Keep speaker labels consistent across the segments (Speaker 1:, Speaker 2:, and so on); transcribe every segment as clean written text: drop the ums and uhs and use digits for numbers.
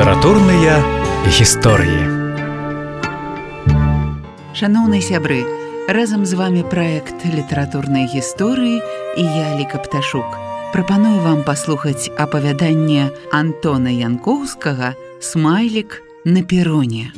Speaker 1: Літаратурныя гісторыі.
Speaker 2: Шаноўныя сябры, разам з вами праект літаратурнай гісторыі і я, Ліка Пташук. Прапаную вам паслухаць апавяданне Антона Янкоўскага «Смайлік на пероне».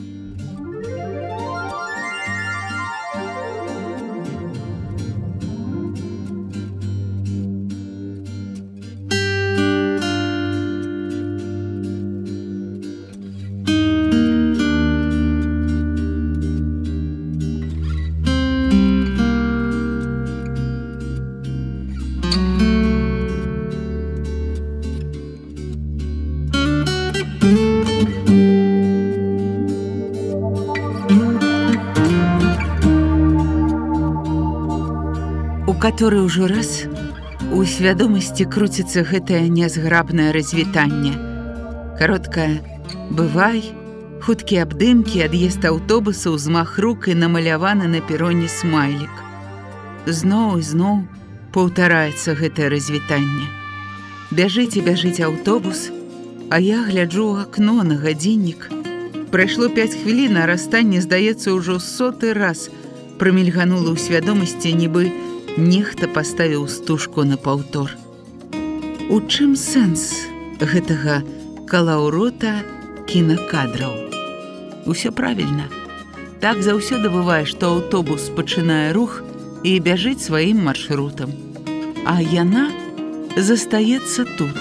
Speaker 2: Каторы ўжо раз у свядомасці круціцца гэтае нязграбнае развітанне. Кароткае «бывай», хуткія абдымкі, ад'езд аўтобуса, ўзмах рук і намаляваны на пероне смайлік. Зноў і зноў паўтараецца гэтае развітанне. Бяжыць і бяжыць аўтобус, а я гляджу ў акно на гадзіннік. Прайшло 5 хвілін, а расстанне, здаецца, ўжо 100-й раз прамільганула ў свядомасці, нібы нехта паставіў стужку на паўтор. У чым сэнс гэтага калаўрота кінакадраў? Усё правільна. Так заўсёды бывае, што аўтобус пачынае рух і бяжыць сваім маршрутам. А яна застаецца тут.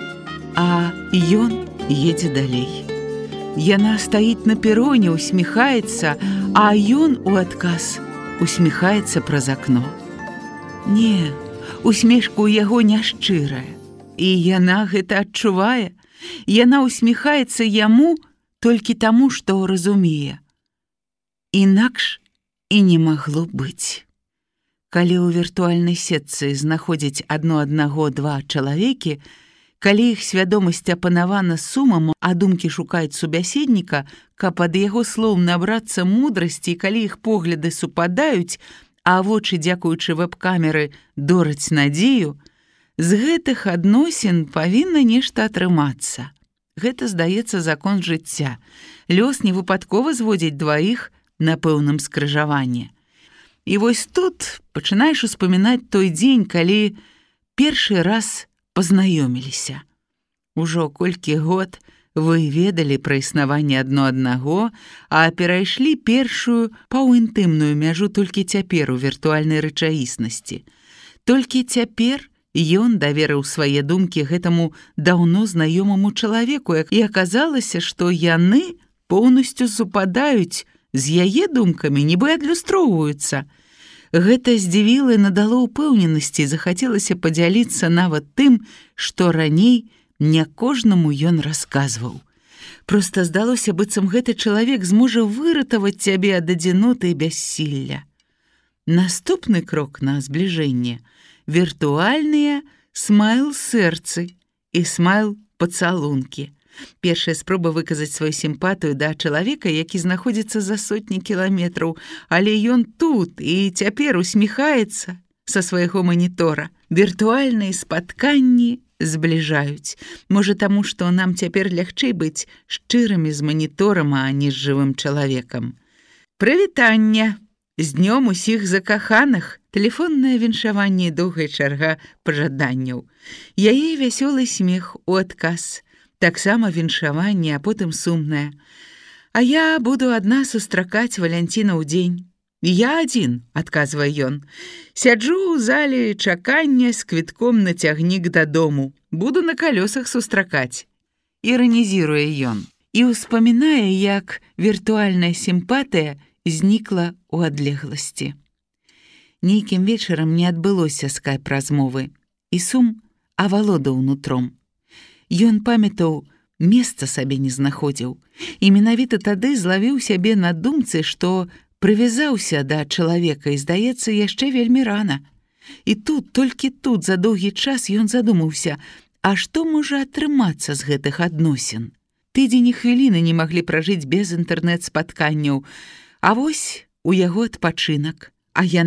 Speaker 2: А ён едзе далей. Яна стаіць на пероне, усміхаецца, а ён у адказ усміхаецца праз акно. Не, усмешка ў яго няшчырая. І яна гэта адчувае. Яна усміхаецца яму толькі таму, што разумее. Інакш і не магло быць. Калі ў віртуальнай сетцы знаходзяць аднаго два чалавекі, калі іх свядомасць апанавана сумам, а думкі шукаюць субяседніка, каб ад яго слоў набрацца мудрасці, калі іх погляды супадаюць, а вочы, дзякуючы вэб-камеры, дораць надзею, з гэтых адносін павінна нешта атрымацца. Гэта, здаецца, закон жыцця. Лёс невыпадкова зводзіць дваіх на пэўным скрыжаванні. І вось тут пачынаеш успамінаць той дзень, калі першы раз пазнаёміліся. Ужо колькі год вы ведалі пра існаванне аднаго, а перайшлі першую паўінтымную мяжу толькі цяпер у віртуальнай рэчаіснасці. Толькі цяпер ён даверыў свае думкі гэтаму даўно знаёмаму чалавеку, і аказалася, што яны поўнасцю супадаюць з яе думкамі, нібы адлюстроўваюцца. Гэта здзівіла і надало ўпэўненасці, захацелася падзяліцца нават тым, што раней не кожнаму ён расказваў. Проста здалося, быццам гэты чалавек зможа выратаваць цябе ад адзіноты і бяссілля. Наступны крок на збліжэнне – віртуальныя смайл-сэрцы і смайл-пацалункі. Першая спроба выказаць сваю сімпатыю да чалавека, які знаходзіцца за сотні кіламетраў, але ён тут і цяпер усміхаецца са свайго манітора. Віртуальныя спатканні збліжаюць. Можа, таму, што нам цяпер лягчэй быць шчырымі з маніторам, а не з жывым чалавекам. Прывітанне! З днём усіх закаханых! Тэлефоннае віншаванне і доўгая чарга пажаданняў. Яе вясёлы смех у адказ. Таксама віншаванне, а потым сумнае. А я буду адна сустракаць Валянціна ў дзень. Я адзін, адказвае ён. Сяджу ў зале чакання з квітком на цягнік дадому. Буду на калёсах сустракаць. Іранізіруе ён. І ўспамінае, як віртуальная сімпатыя знікла ў адлегласці. Нейкім вечарам не адбылося скайп-размовы, і сум авалодаў нутром. Ён памятаў, месца сабе не знаходзіў, і менавіта тады злавіў сябе на думцы, што прывязаўся да чалавека і, здаецца, яшчэ вельмі рана. І тут, толькі тут, за доўгі час ён задумаўся, а што можа атрымацца з гэтых адносін? Тыдзень і хвіліны не маглі пражыць без інтэрнэт-спатканняў, а вось у яго адпачынак, а яна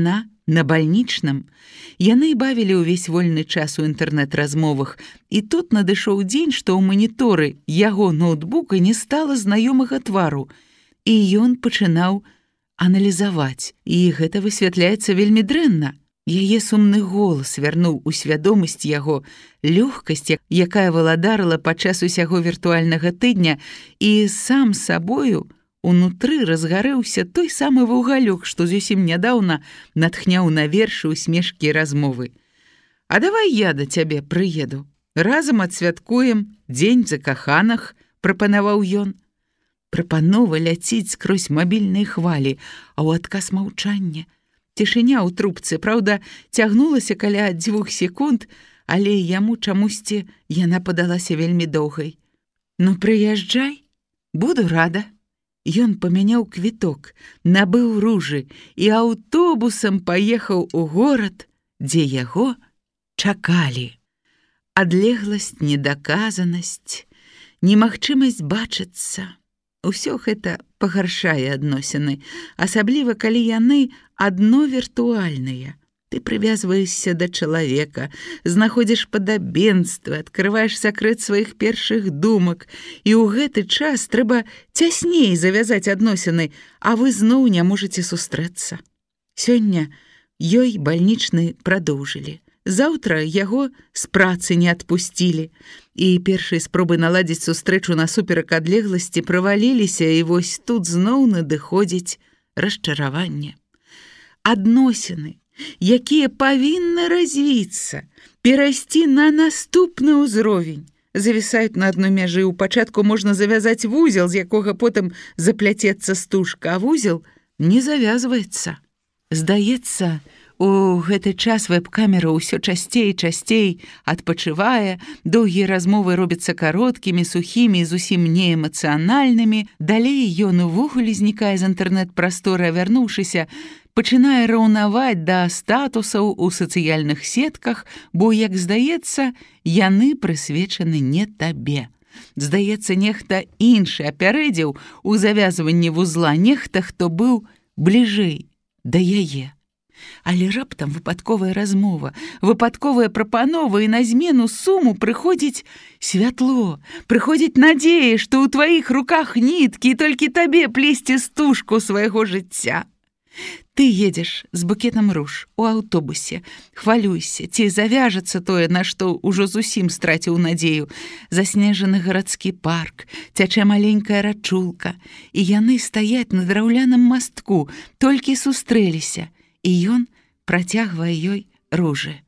Speaker 2: На бальнічным яны бавілі ўвесь вольны час у інтэрнэт-размовах, і тут надышоў дзень, што ў маніторы яго ноутбука не стала знаёмага твару, і ён пачынаў аналізаваць, і гэта высвятляецца вельмі дрэнна. Яе сумны голас вярнуў у свядомасць яго лёгкасць, якая валадарыла падчас усяго віртуальнага тыдня, і сам сабою унутры разгарэўся той самы вугалёк, што зусім нядаўна натхняў на вершы, усмешкі і размовы. «А давай я да цябе прыеду. Разам адсвяткуем дзень закаханых», – прапанаваў ён. Прапанова ляціць скрозь мабільныя хвалі, а ў адказ маўчанне. Цішыня ў трубцы, праўда, цягнулася каля 2 секунд, але яму чамусьці яна падалася вельмі доўгай. «Ну, прыязджай, буду рада». Ён памяняў квіток, набыў ружы і аўтобусам паехаў у горад, дзе яго чакалі. Адлегласць, недаказанасць, немагчымасць бачыцца – усё гэта пагаршае адносіны, асабліва калі яны адно віртуальныя. Ты прывязваешся да чалавека, знаходзіш падабенства, адкрываеш сакрэт сваіх першых думак, і ў гэты час трэба цясней завязаць адносіны, а вы зноў не можаце сустрэцца. Сёння ёй бальнічны прадоўжылі. Заўтра яго з працы не адпусцілі, і першыя спробы наладзіць сустрэчу насуперак адлегласці праваліліся, і вось тут зноў надыходзіць расчараванне. Адносіны, якія павінны развіцца, перайсці на наступны ўзровень, завісаюць на адной мяжы. У пачатку можна завязаць вузел, з якога потым запляцецца стужка, а вузел не завязваецца. Здаецца, у гэты час вэб-камера ўсё часцей і часцей адпачывае, доўгія размовы робяцца кароткімі, сухімі і зусім неэмацыянальнымі. Далей ён увогуле знікае з інтэрнэт-прасторы, а вярнуўшыся, пачынае раўнаваць да статусаў у сацыяльных сетках, бо, як здаецца, яны прысвечаны не табе. Здаецца, нехта іншы апярэдзіў у завязванні вузла, нехта, хто быў бліжэй да яе. Але раптам выпадковая размова, выпадковая прапанова, і на змену суму прыходзіць святло, прыходзіць надзея, што ў тваіх руках ніткі, і толькі табе плесці стужку свайго жыцця. Ты едзеш з букетам руж у аўтобусе, хвалюйся, ці завяжацца тое, на што ўжо зусім страціў надзею. Заснежаны гарадскі парк, цячэ маленькая рачулка, і яны стаяць на драўляным мастку, толькі сустрэліся, і ён працягвае ёй ружы.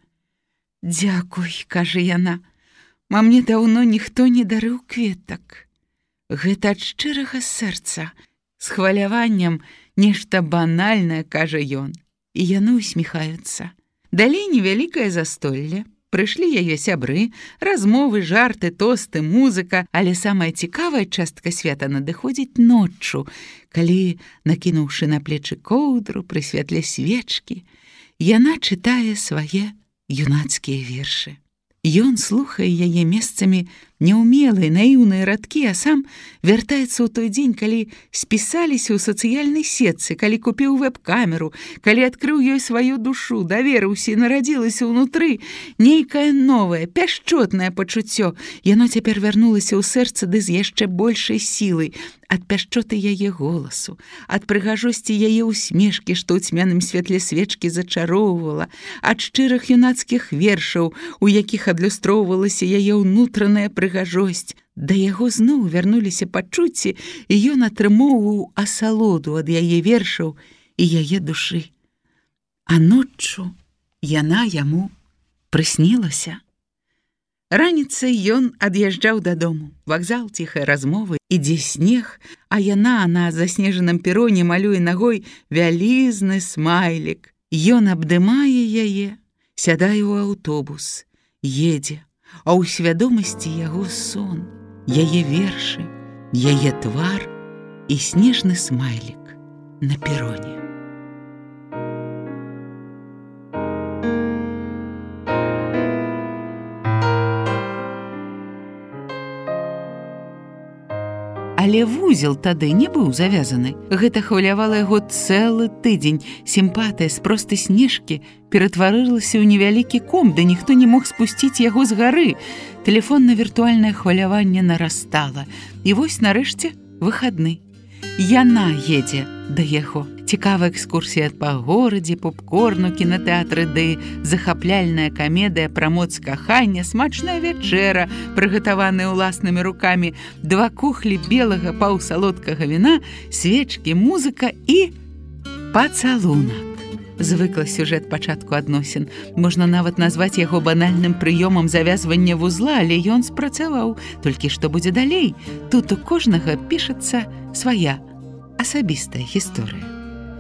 Speaker 2: «Дзякуй», – кажа яна, – «ма мне даўно ніхто не дарыў кветак». Гэта ад шчырага сэрца, з хваляваннем, нешта банальнае, кажа ён, і яны усміхаюцца. Далей невялікае застолле. Прыйшлі яе сябры, размовы, жарты, тосты, музыка, але самая цікавая частка свята надыходзіць ноччу, калі, накінуўшы на плечы коўдру, пры святле свечкі, яна чытае свае юнацкія вершы. Ён слухае яе месцамі няўмелыя, наіўныя радкі, а сам вяртаецца ў той дзень, калі спісаліся ў сацыяльнай сетцы, калі купіў вэб-камеру, калі адкрыў ёй сваю душу, даверыўся і нарадзілася ўнутры нейкае новае, пяшчотнае пачуццё. Яно цяпер вярнулася ў сэрца ды з яшчэ большай сілай, ад пяшчоты яе голасу, ад прыгажосці яе усмешкі, што ў цьмяным святле свечкі зачароўвала, ад шчырых юнацкіх вершаў, у якіх адлюстроўвалася яе ўнутраная прыгажосць. Да яго зноў вярнуліся пачуцці, і ён атрымоўваў асалоду ад яе вершаў і яе душы. А ноччу яна яму прыснілася. Раніцай ён ад'язджаў дадому. Вакзал, ціхая размова, ідзе снег, а яна на заснежаным пероне малюе нагой вялізны смайлік. Ён абдымае яе, сядае ў аўтобус, едзе, а ў свядомасці яго сон, яе вершы, яе твар і снежны смайлік на пероне. Але вузел тады не быў завязаны. Гэта хвалявала яго цэлы тыдзень. Сімпатыя з простай снежкі ператварылася ў невялікі ком, ды ніхто не мог спусціць яго з гары. Тэлефонна-віртуальнае хваляванне нарастала. І вось нарэшце выхадны. Яна едзе да яго. Цікавая экскурсія па горадзе, попкорну, кінатэатры ды захапляльная камедыя пра моц кахання, смачная вячэра, прыгатаваная ўласнымі рукамі, 2 кухлі белага паўсалодкага віна, свечкі, музыка і пацалунак. Звыкла сюжэт пачатку адносін. Можна нават назваць яго банальным прыёмам завязвання вузла, але ён спрацаваў. Толькі што будзе далей? Тут у кожнага пішацца свая асабістая гісторыя.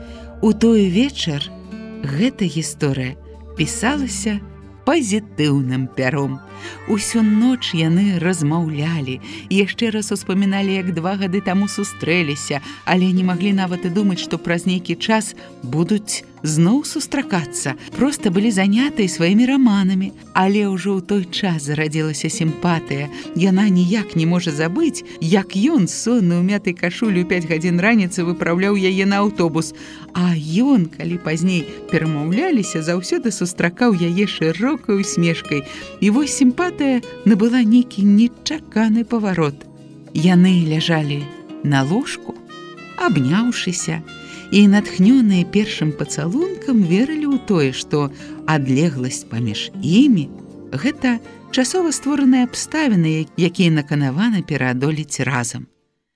Speaker 2: У той вечар гэта гісторыя пісалася пазітыўным пяром. Усю ноч яны размаўлялі, яшчэ раз успаміналі, як 2 гады таму сустрэліся, але не маглі нават і думаць, што праз нейкі час будуць зноў сустракацца. Проста былі занятыя сваімі раманамі. Але ўжо ў той час зарадзілася сімпатыя. Яна ніяк не можа забыць, як ён сонны ў мятай кашулі ў 5 гадзін раніцы выпраўляў яе на аўтобус. А ён, калі пазней перамаўляліся, заўсёды сустракаў яе шырокай усмешкай. І вось сімпатыя набыла нейкі нечаканы паварот. Яны ляжалі на ложку, абняўшыся, і натхнёныя першым пацалункам верылі ў тое, што адлегласць паміж імі – гэта часова створаныя абставіны, якія наканаваны пераадолець разам.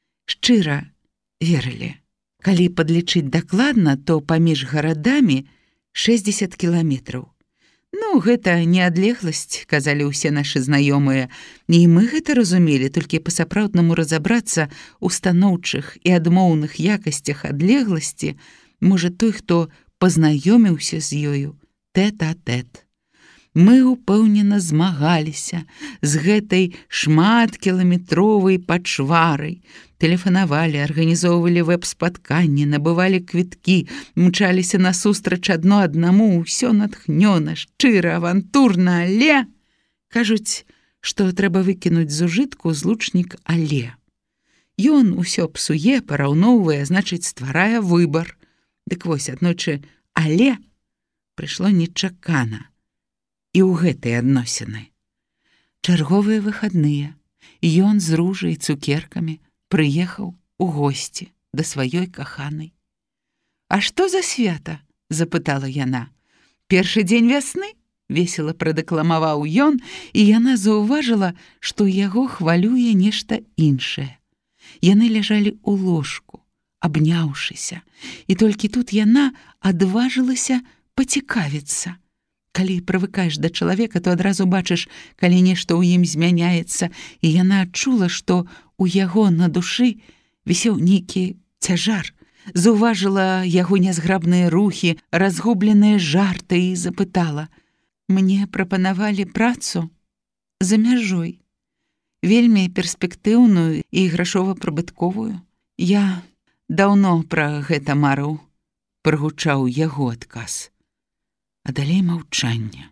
Speaker 2: Шчыра верылі. Калі падлічыць дакладна, то паміж гарадамі 60 кіламетраў. Ну, гэта не адлегласць, казалі ўсе нашы знаёмыя. І мы гэта разумелі, толькі па-сапраўднаму разабрацца ў станоўчых і адмоўных якасцях адлегласці можа той, хто пазнаёміўся з ёю тэт-а-тэт. Мы упэўнена змагаліся з гэтай шматкіламетровай пачварай. Тэлефанавалі, арганізоўвалі вэб-спатканні, набывалі квіткі, мчаліся насустрач адно аднаму, ўсё натхнёна, шчыра, авантурна, але... Кажуць, што трэба выкінуць з ужытку злучнік «але». Ён усё псуе, параўноўвае, значыць, стварае выбар. Дык вось, аднойчы «але» прыйшло нечакана. І ў гэтыя адносіны. Чарговыя выхадныя. Ён з ружай і цукеркамі прыехаў у госці да сваёй каханай. «А што за свята?» – запытала яна. «Першы дзень вясны?» – весела прадэкламаваў ён, і яна заўважыла, што яго хвалюе нешта іншае. Яны ляжалі ў ложку, абняўшыся, і толькі тут яна адважылася пацікавіцца. Калі прывыкаеш да чалавека, то адразу бачыш, калі нешта ў ім змяняецца, і яна адчула, што у яго на душы вісеў нейкі цяжар. Заўважыла яго нязграбныя рухі, разгубленыя жарты і запытала: «Мне прапанавалі працу за мяжой, вельмі перспектыўную і грашова-прыбытковую. Я даўно пра гэта марыў», – прагучаў яго адказ. А далей маўчанне.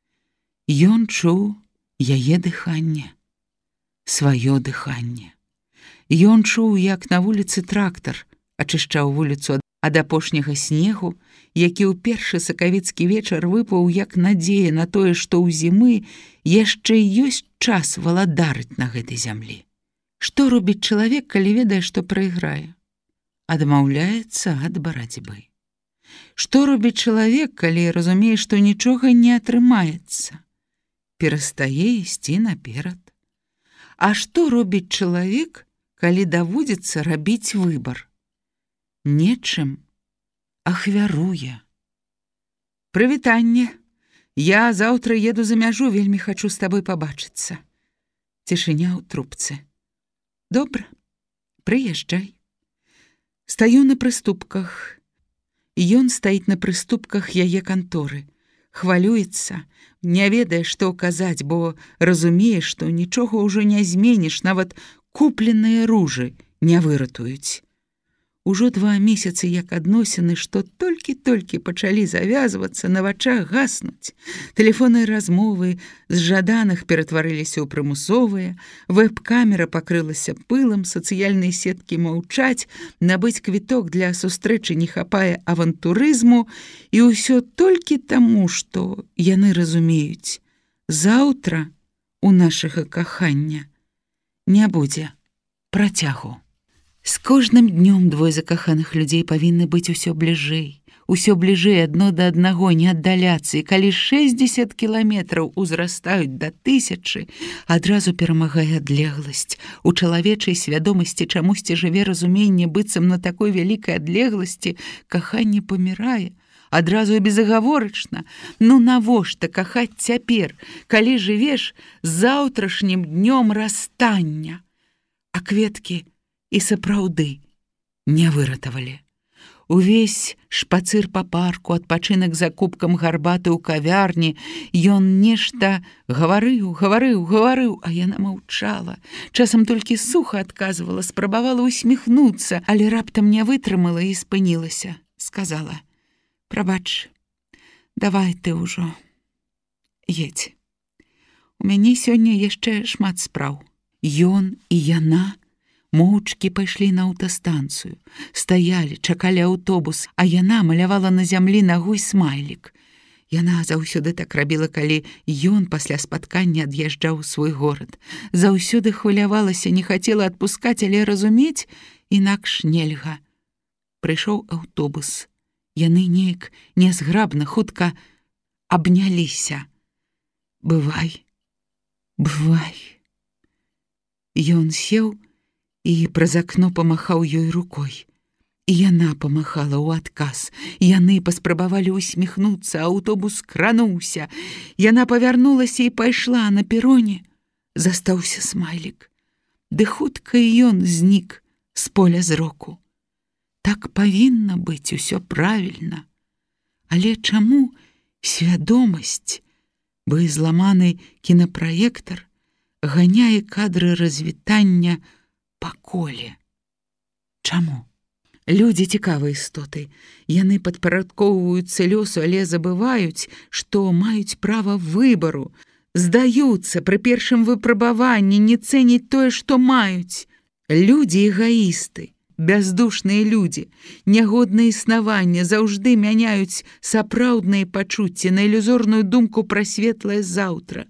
Speaker 2: Ён чуў яе дыханне, сваё дыханне. Ён чуў, як на вуліцы трактар ачышчаў вуліцу ад апошняга снегу, які ў першы сакавіцкі вечар выпаў як надзея на тое, што ў зімы яшчэ ёсць час валадарыць на гэтай зямлі. Што робіць чалавек, калі ведае, што прайграе? Адмаўляецца ад барацьбы. Што робіць чалавек, калі разумее, што нічога не атрымаецца? Перастае ісці наперад. А што робіць чалавек, калі даводзіцца рабіць выбар? Нечым ахвяруе. «Прывітанне! Я заўтра еду за мяжу, вельмі хачу з табой пабачыцца». Цішыня ў трубцы. «Добра, прыязджай». Стаю на прыступках. Ён стаіць на прыступках яе канторы. Хвалюецца, не ведае, што казаць, бо разумее, што нічога ўжо не зменіш, нават купленыя ружы не выратуюць. Ужо 2 месяцы, як адносіны, што толькі-толькі пачалі завязвацца, на вачах гаснуць. Тэлефонныя размовы з жаданых ператварыліся ў прымусовыя, вэб-камера пакрылася пылам, сацыяльныя сеткі маўчаць, набыць квіток для сустрэчы не хапае авантурызму, і ўсё толькі таму, што яны разумеюць, заўтра у нашага кахання не будзе працягу. З кожным днём двое закаханых людзей павінны быць усё бліжэй адно да аднаго, не аддаляцца, і калі 60 кіламетраў узрастаюць да 1000, адразу перамагае адлегласць. У чалавечай свядомасці чамусьці жыве разуменне, быццам на такой вялікай адлегласці каханне памірае, адразу і безагаворачна. Ну навошта кахаць цяпер, калі жывеш заўтрашнім днём расстання? А кветкі і сапраўды не выратавалі. Увесь шпацыр па парку, адпачынак за кубкам гарбаты ў кавярні, ён нешта гаварыў, а яна маўчала. Часам толькі суха адказвала, спрабавала усміхнуцца, але раптам не вытрымала і спынілася. Сказала: «Прабач, давай ты ўжо едзь. У мяне сёння яшчэ шмат спраў». Ён і яна моўчкі пайшлі на аўтастанцыю, стаялі, чакалі аўтобус, а яна малявала на зямлі нагой смайлік. Яна заўсёды так рабіла, калі ён пасля спаткання ад'язджаў у свой горад. Заўсёды хвалявалася, не хацела адпускаць, але разумець інакш нельга. Прыйшоў аўтобус. Яны неяк нязграбна, хутка абняліся. «Бывай, бывай». Ён сеў і праз акно памахаў ёй рукой. І яна памахала ў адказ. Яны паспрабавалі усміхнуцца, аўтобус крануўся. Яна павярнулася і пайшла. На пероне застаўся смайлік. Ды хутка і ён знік з поля зроку. Так павінна быць усё правільна. Але чаму свядомасць, бо і зламаны кінапраектар ганяе кадры развітання па коле? Чаму? Людзі цікавыя істоты. Яны падпарадкоўваюцца лёсу, але забываюць, што маюць права выбару. Здаюцца пры першым выпрабаванні, не цэняць тое, што маюць. Людзі эгаісты, бяздушныя людзі, нягодныя існавання заўжды мяняюць сапраўдныя пачуцці на ілюзорную думку пра светлае заўтра.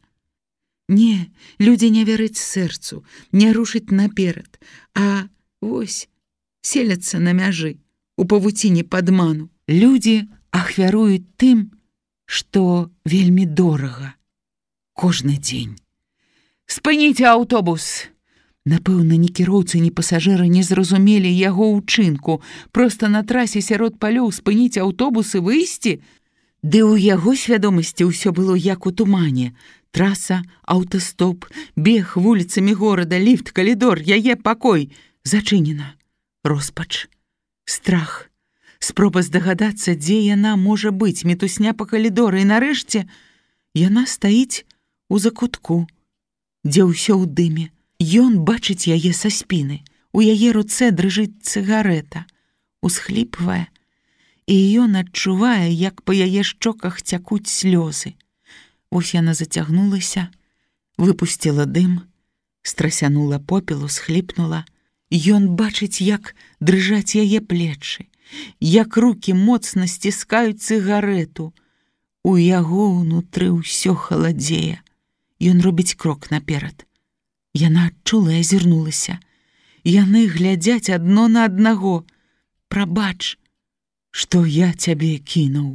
Speaker 2: Не, людзі не вераць сэрцу, не рушаць наперад, а вось селяцца на мяжы, у павуціне падману. Людзі ахвяруюць тым, што вельмі дорага. Кожны дзень. «Спыніце аўтобус!» Напэўна, ні кіроўцы, ні пасажыры не зразумелі яго ўчынку. Проста на трасе сярод палёў спыніць аўтобус і выйсці? Ды ў яго свядомасці ўсё было як у тумане. Траса, аўтастоп, бег вуліцамі горада, ліфт, калідор, яе пакой. Зачынена. Роспач. Страх. Спроба здагадацца, дзе яна можа быць, мітусня па калідоры. І нарэшце яна стаіць у закутку, дзе ўсё ў дыме. Ён бачыць яе са спіны. У яе руцэ дрыжыць цыгарэта. Усхліпвае. І ён адчувае, як па яе шчоках цякуць слёзы. Вось яна зацягнулася, выпусціла дым, страсянула попелу, схліпнула. Ён бачыць, як дрыжаць яе плечы, як рукі моцна сціскаюць цыгарэту. У яго ўнутры ўсё халадзее. Ён робіць крок наперад. Яна адчула і азірнулася. Яны глядзяць адно на аднаго. «Прабач, што я цябе кінуў.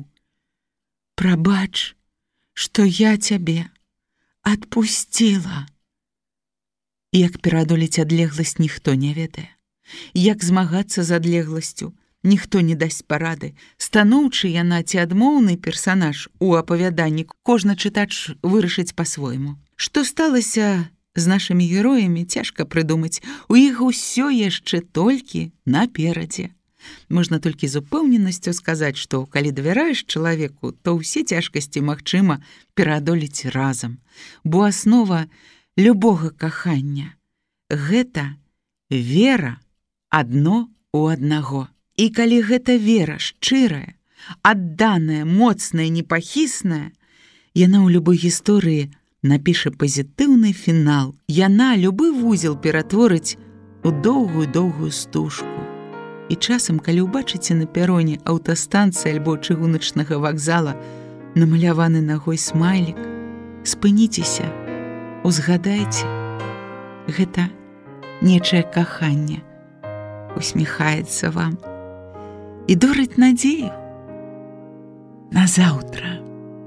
Speaker 2: Прабач, што я цябе адпусціла». Як пераадолець адлегласць, ніхто не ведае. Як змагацца з адлегласцю, ніхто не дасць парады. Станоўчы яна ці адмоўны персанаж у апавяданні кожны чытач вырашыць па-свойму. Што сталася з нашымі героямі, цяжка прыдумаць. У іх усё яшчэ толькі наперадзе. Можна толькі з упэўненасцю сказаць, што калі давяраеш чалавеку, то ўсе цяжкасці магчыма пераадолець разам. Бо аснова любога кахання – гэта вера адно ў аднаго. І калі гэта вера шчырая, адданая, моцная, непахісная, яна ў любой гісторыі напіша пазітыўны фінал. Яна любы вузел ператворыць у доўгую-доўгую стужку. І часам, калі ўбачыце на пероне аўтастанцыі альбо чыгуначнага вакзала намаляваны нагой смайлік, спыніцеся, узгадайце, гэта нечае каханне усміхаецца вам і дорыць надзею на заўтра.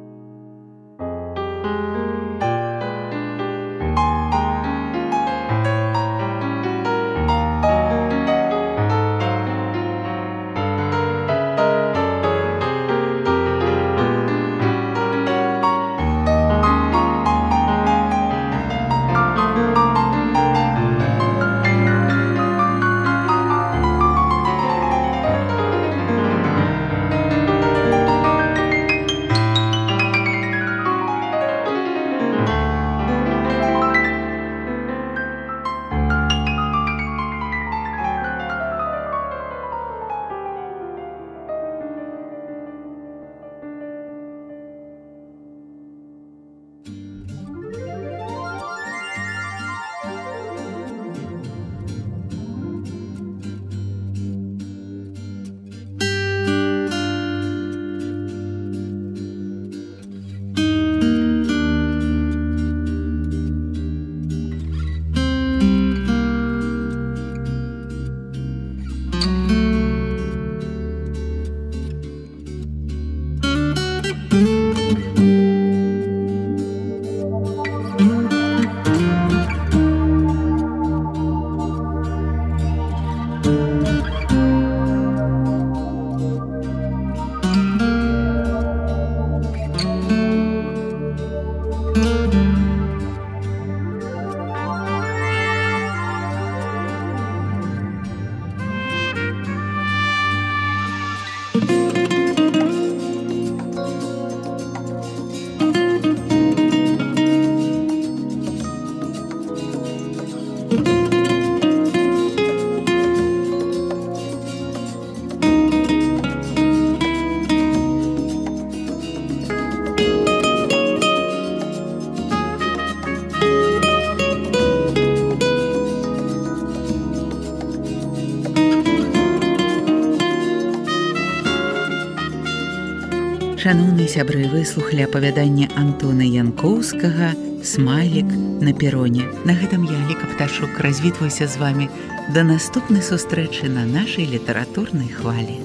Speaker 2: Шаноўныя сябры, выслухалі апавяданне Антона Янкоўскага «Смайлік на пероне». На гэтым я, Ліка Пташук, развітваюся з вамі да наступнай сустрэчы на нашай літаратурнай хвалі.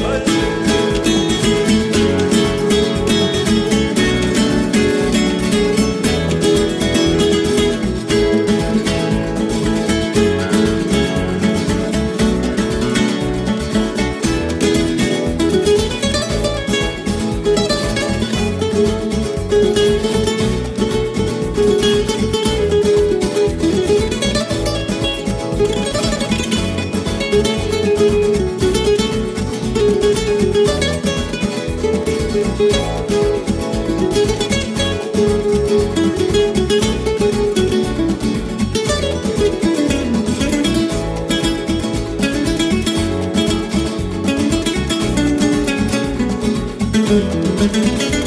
Speaker 3: Thank